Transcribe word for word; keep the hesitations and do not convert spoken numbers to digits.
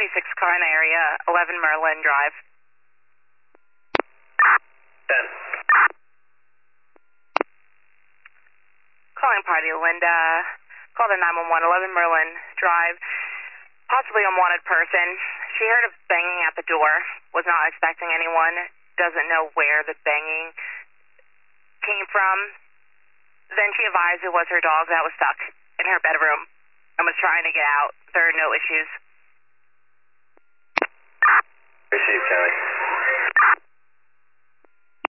seventy-six car in the area, eleven Merlin Drive. ten. Calling party, Linda. Call the nine one one, eleven Merlin Drive. Possibly unwanted person. She heard of banging at the door. Was not expecting anyone. Doesn't know where the banging came from. Then she advised it was her dog that was stuck in her bedroom and was trying to get out. There are no issues. Received, Kelly.